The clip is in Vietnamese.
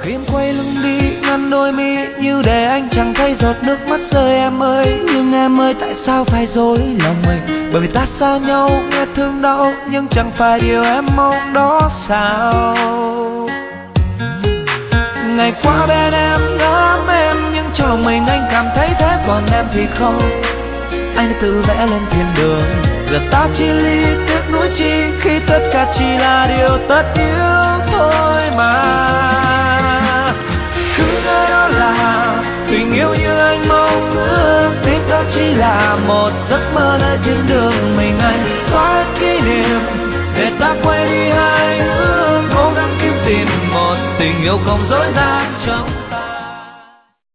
khi em quay lưng đi ngăn đôi mi như để anh chẳng thấy giọt nước mắt rơi em ơi. Nhưng em ơi tại sao phải dối lòng mình, bởi vì ta xa nhau nghe thương đau nhưng chẳng phải điều em mong đó sao. Ngày qua bên em ngắm em nhưng trong mình anh cảm thấy thế, còn em thì không. Anh tự vẽ lên thiên đường, giờ ta chia ly tiếc nuối chi khi tất cả chỉ là điều tất yếu thôi mà. Cứ ngỡ đó là tình yêu như anh mong ước, biết đó chỉ là một giấc mơ nơi trên đường mình anh có kỷ niệm để ta quay đi hai hướng, cố gắng kiếm tìm một tình yêu không dối gian trong